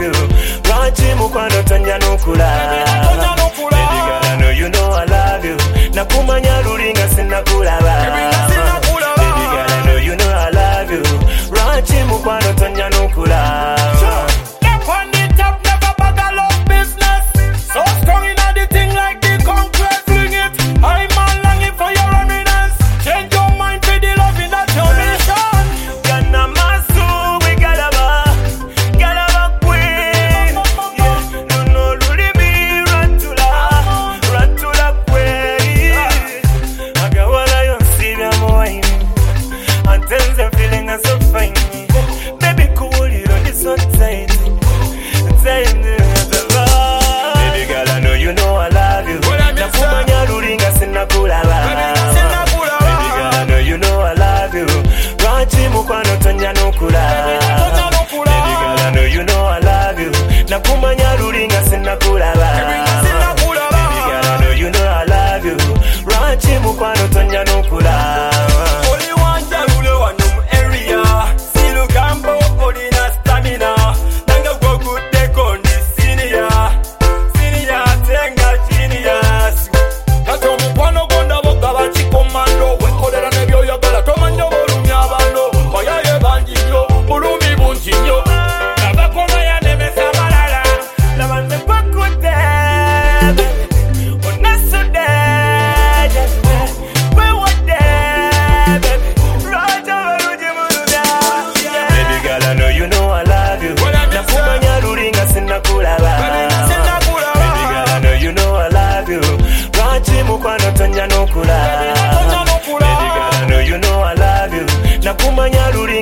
you. Lwaki mukwano tonja nukula. Baby girl, I know you know I love you. Nakumanya lulinga sinakulaba. Baby girl, I know you know I love you. Lwaki mukwano tonja nukula. Nakumanya lulinga sinakulaba. Baby girl, I know you know I love you. Lwaki mukwano tonja nukula. Only one jagule wano mu area. Silu gambo olina stamina. Nanga go good take on the senior. Senior tenga genius. Kato mukwano gonda boga bachi komando. Wekolera nebyo yagala tomanyo bolumya abano. Oyaye banjinyo, bulumi bunjinyo. Mukwano tonja nukula. Baby girl, I know you know I love you. Nakumanya lulinga